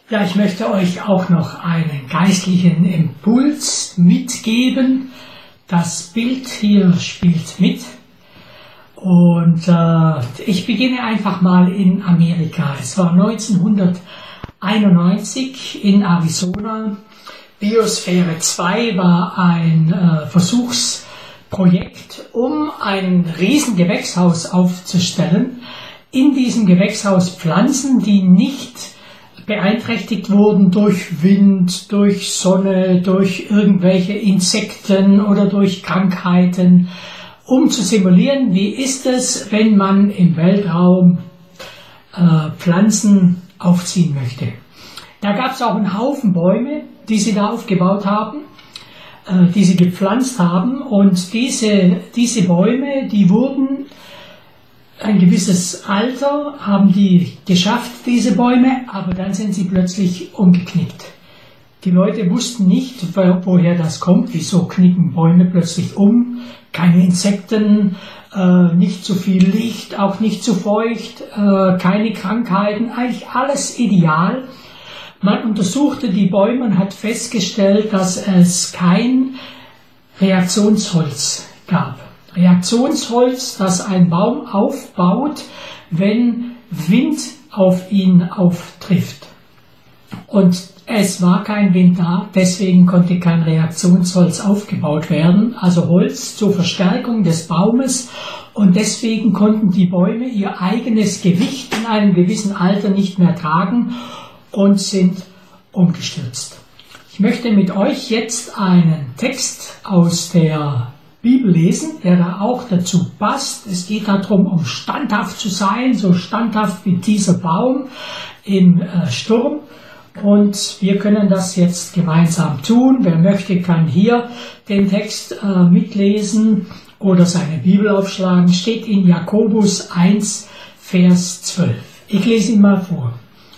Ja, ich möchte euch auch noch einen geistlichen Impuls mitgeben. Das Bild hier spielt mit. Und ich beginne einfach mal in Amerika. Es war 1991 in Arizona. Biosphäre 2 war ein Versuchsprojekt, um ein riesen Gewächshaus aufzustellen. In diesem Gewächshaus Pflanzen, die nicht beeinträchtigt wurden durch Wind, durch Sonne, durch irgendwelche Insekten oder durch Krankheiten, um zu simulieren, wie ist es, wenn man im Weltraum Pflanzen aufziehen möchte. Da gab es auch einen Haufen Bäume, die sie da aufgebaut haben, die sie gepflanzt haben, und diese Bäume, die wurden ein gewisses Alter, haben die geschafft, diese Bäume, aber dann sind sie plötzlich umgeknickt. Die Leute wussten nicht, woher das kommt, wieso knicken Bäume plötzlich um, keine Insekten, nicht zu viel Licht, auch nicht zu feucht, keine Krankheiten, eigentlich alles ideal. Man untersuchte die Bäume und hat festgestellt, dass es kein Reaktionsholz gab. Reaktionsholz, das ein Baum aufbaut, wenn Wind auf ihn auftrifft. Und es war kein Wind da, deswegen konnte kein Reaktionsholz aufgebaut werden, also Holz zur Verstärkung des Baumes, und deswegen konnten die Bäume ihr eigenes Gewicht in einem gewissen Alter nicht mehr tragen und sind umgestürzt. Ich möchte mit euch jetzt einen Text aus der Bibel lesen, der da auch dazu passt. Es geht darum, um standhaft zu sein, so standhaft wie dieser Baum im Sturm. Und wir können das jetzt gemeinsam tun. Wer möchte, kann hier den Text mitlesen oder seine Bibel aufschlagen. Steht in Jakobus 1, Vers 12. Ich lese ihn mal vor.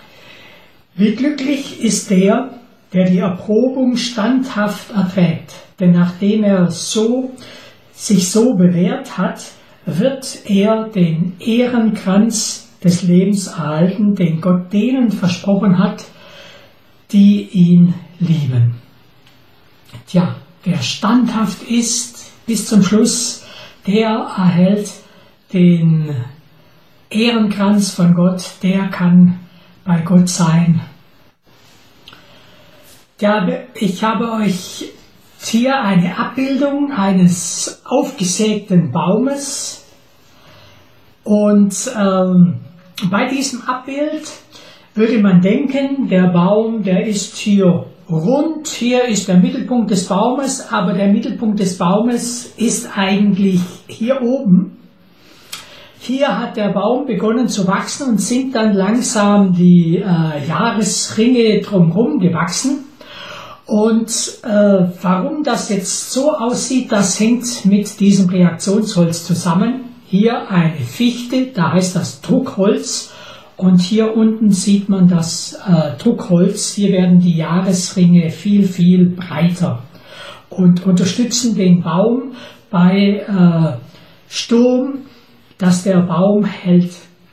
Wie glücklich ist der die Erprobung standhaft erträgt. Denn nachdem er sich so bewährt hat, wird er den Ehrenkranz des Lebens erhalten, den Gott denen versprochen hat, die ihn lieben. Tja, wer standhaft ist bis zum Schluss, der erhält den Ehrenkranz von Gott, der kann bei Gott sein. Ja, ich habe euch hier eine Abbildung eines aufgesägten Baumes, und bei diesem Abbild würde man denken, der Baum, der ist hier rund, hier ist der Mittelpunkt des Baumes, aber der Mittelpunkt des Baumes ist eigentlich hier oben. Hier hat der Baum begonnen zu wachsen und sind dann langsam die Jahresringe drumherum gewachsen. Und warum das jetzt so aussieht, das hängt mit diesem Reaktionsholz zusammen. Hier eine Fichte, da heißt das Druckholz, und hier unten sieht man das Druckholz. Hier werden die Jahresringe viel, viel breiter und unterstützen den Baum bei Sturm, dass der Baum hält.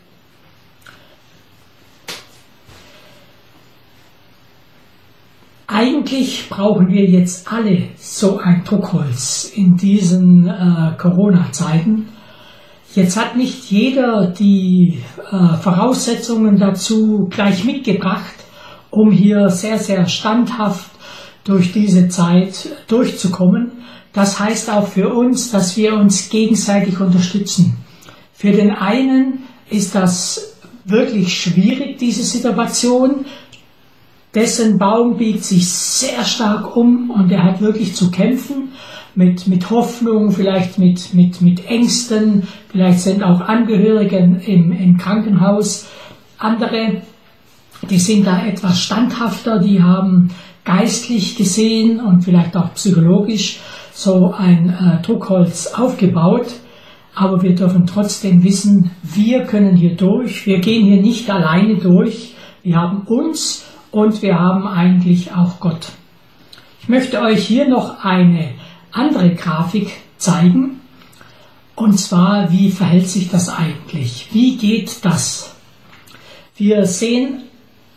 Eigentlich brauchen wir jetzt alle so ein Druckholz in diesen Corona-Zeiten. Jetzt hat nicht jeder die Voraussetzungen dazu gleich mitgebracht, um hier sehr, sehr standhaft durch diese Zeit durchzukommen. Das heißt auch für uns, dass wir uns gegenseitig unterstützen. Für den einen ist das wirklich schwierig, diese Situation. Dessen Baum biegt sich sehr stark um und er hat wirklich zu kämpfen mit Hoffnung, vielleicht mit Ängsten, vielleicht sind auch Angehörige im Krankenhaus. Andere, die sind da etwas standhafter, die haben geistlich gesehen und vielleicht auch psychologisch so ein Druckholz aufgebaut. Aber wir dürfen trotzdem wissen, wir können hier durch, wir gehen hier nicht alleine durch, wir haben uns und wir haben eigentlich auch Gott. Ich möchte euch hier noch eine andere Grafik zeigen. Und zwar, wie verhält sich das eigentlich? Wie geht das? Wir sehen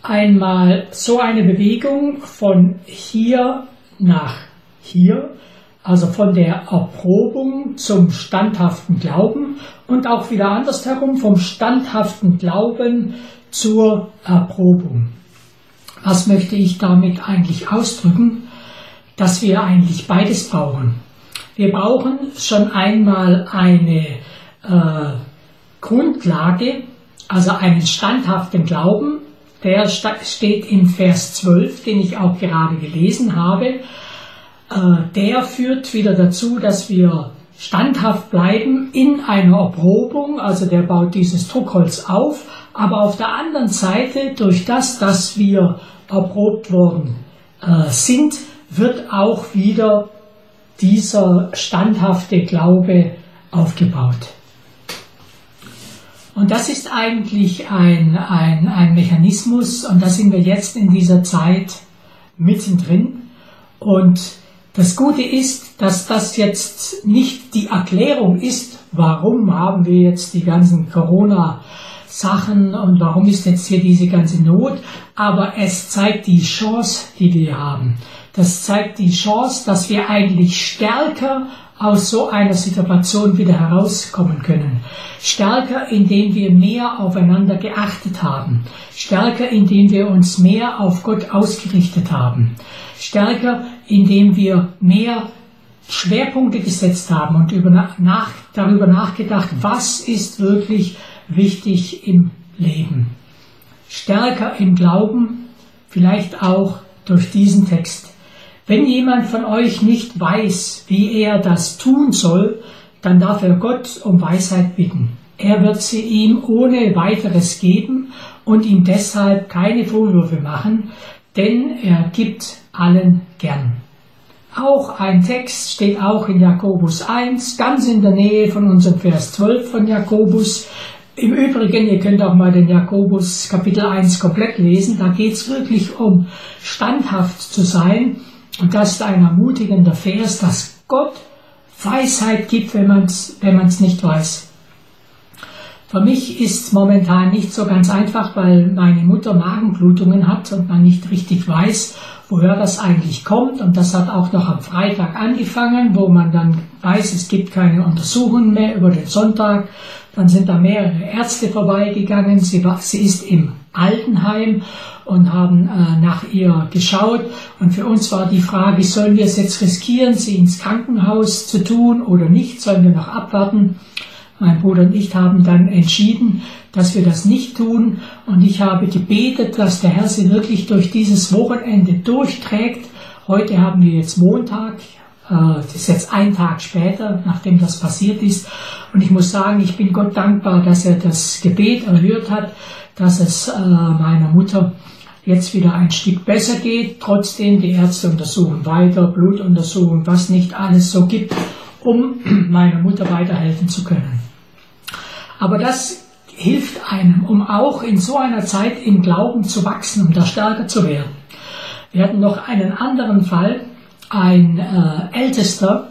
einmal so eine Bewegung von hier nach hier, also von der Erprobung zum standhaften Glauben und auch wieder andersherum vom standhaften Glauben zur Erprobung. Was möchte ich damit eigentlich ausdrücken? Dass wir eigentlich beides brauchen. Wir brauchen schon einmal eine Grundlage, also einen standhaften Glauben, der steht im Vers 12, den ich auch gerade gelesen habe. Der führt wieder dazu, dass wir standhaft bleiben in einer Erprobung, also der baut dieses Druckholz auf, aber auf der anderen Seite, durch das, dass wir erprobt worden sind, wird auch wieder dieser standhafte Glaube aufgebaut. Und das ist eigentlich ein Mechanismus, und da sind wir jetzt in dieser Zeit mittendrin. Und das Gute ist, dass das jetzt nicht die Erklärung ist, warum haben wir jetzt die ganzen Corona-Sachen und warum ist jetzt hier diese ganze Not, aber es zeigt die Chance, die wir haben. Das zeigt die Chance, dass wir eigentlich stärker aus so einer Situation wieder herauskommen können. Stärker, indem wir mehr aufeinander geachtet haben. Stärker, indem wir uns mehr auf Gott ausgerichtet haben. Stärker, indem wir mehr Schwerpunkte gesetzt haben und darüber nachgedacht, was ist wirklich wichtig im Leben. Stärker im Glauben, vielleicht auch durch diesen Text. Wenn jemand von euch nicht weiß, wie er das tun soll, dann darf er Gott um Weisheit bitten. Er wird sie ihm ohne weiteres geben und ihm deshalb keine Vorwürfe machen, denn er gibt allen gern. Auch ein Text steht auch in Jakobus 1, ganz in der Nähe von unserem Vers 12 von Jakobus. Im Übrigen, ihr könnt auch mal den Jakobus Kapitel 1 komplett lesen, da geht es wirklich um standhaft zu sein. Und das ist ein ermutigender Vers, dass Gott Weisheit gibt, wenn man's nicht weiß. Für mich ist es momentan nicht so ganz einfach, weil meine Mutter Magenblutungen hat und man nicht richtig weiß, woher das eigentlich kommt. Und das hat auch noch am Freitag angefangen, wo man dann weiß, es gibt keine Untersuchungen mehr über den Sonntag. Dann sind da mehrere Ärzte vorbeigegangen. Sie ist im Altenheim und haben nach ihr geschaut. Und für uns war die Frage, sollen wir es jetzt riskieren, sie ins Krankenhaus zu tun oder nicht? Sollen wir noch abwarten? Mein Bruder und ich haben dann entschieden, dass wir das nicht tun. Und ich habe gebetet, dass der Herr sie wirklich durch dieses Wochenende durchträgt. Heute haben wir jetzt Montag. Das ist jetzt ein Tag später, nachdem das passiert ist. Und ich muss sagen, ich bin Gott dankbar, dass er das Gebet erhört hat, dass es meiner Mutter jetzt wieder ein Stück besser geht. Trotzdem, die Ärzte untersuchen weiter, Blutuntersuchungen, was nicht alles so gibt, um meiner Mutter weiterhelfen zu können. Aber das hilft einem, um auch in so einer Zeit im Glauben zu wachsen, um da stärker zu werden. Wir hatten noch einen anderen Fall, ein Ältester,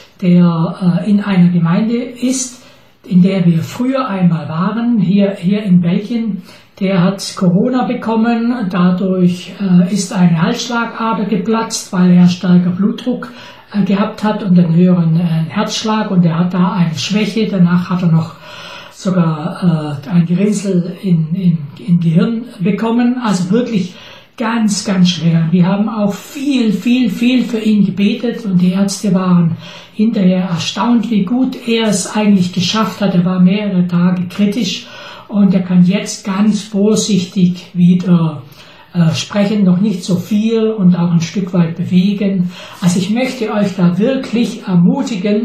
der in einer Gemeinde ist, in der wir früher einmal waren, hier in Belgien. Der hat Corona bekommen, dadurch ist eine Halsschlagader geplatzt, weil er stärker Blutdruck gehabt hat und einen höheren Herzschlag, und er hat da eine Schwäche. Danach hat er noch sogar ein Gerinnsel im Gehirn bekommen, also wirklich ganz, ganz schwer. Wir haben auch viel für ihn gebetet, und die Ärzte waren hinterher erstaunt, wie gut er es eigentlich geschafft hat. Er war mehrere Tage kritisch und er kann jetzt ganz vorsichtig wieder sprechen, noch nicht so viel und auch ein Stück weit bewegen. Also ich möchte euch da wirklich ermutigen,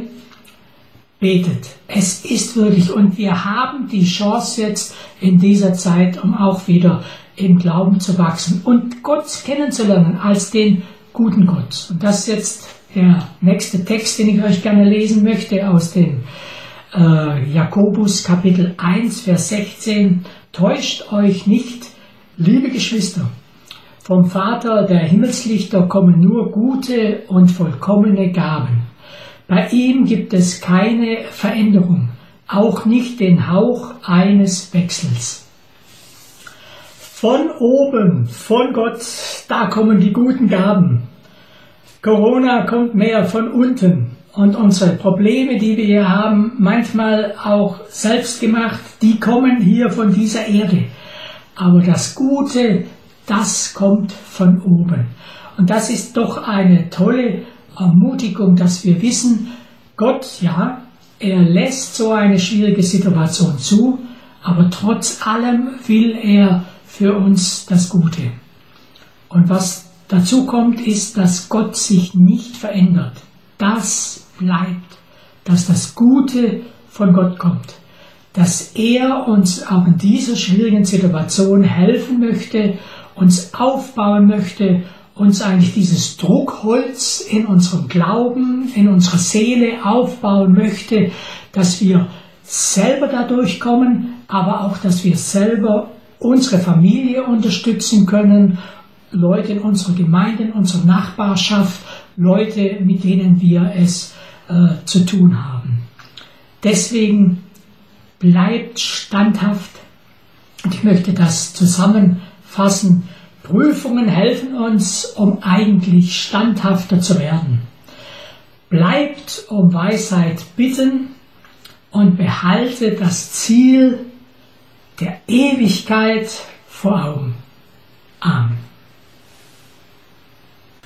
betet. Es ist wirklich, und wir haben die Chance jetzt in dieser Zeit, um auch wieder im Glauben zu wachsen und Gott kennenzulernen als den guten Gott. Und das ist jetzt der nächste Text, den ich euch gerne lesen möchte, aus dem Jakobus Kapitel 1, Vers 16. Täuscht euch nicht, liebe Geschwister, vom Vater der Himmelslichter kommen nur gute und vollkommene Gaben. Bei ihm gibt es keine Veränderung, auch nicht den Hauch eines Wechsels. von oben, von Gott, da kommen die guten Gaben. Corona kommt mehr von unten und unsere Probleme, die wir hier haben, manchmal auch selbst gemacht, die kommen hier von dieser Erde. Aber das Gute, das kommt von oben. Und das ist doch eine tolle Ermutigung, dass wir wissen, Gott, ja, er lässt so eine schwierige Situation zu, aber trotz allem will er für uns das Gute. Und was dazu kommt, ist, dass Gott sich nicht verändert. Das bleibt, dass das Gute von Gott kommt. Dass er uns auch in dieser schwierigen Situation helfen möchte, uns aufbauen möchte, uns eigentlich dieses Druckholz in unserem Glauben, in unserer Seele aufbauen möchte, dass wir selber da durchkommen, aber auch, dass wir selber unsere Familie unterstützen können, Leute in unserer Gemeinde, in unserer Nachbarschaft, Leute, mit denen wir es zu tun haben. Deswegen bleibt standhaft. Und ich möchte das zusammenfassen. Prüfungen helfen uns, um eigentlich standhafter zu werden. Bleibt um Weisheit bitten und behalte das Ziel der Ewigkeit vor Augen. Amen.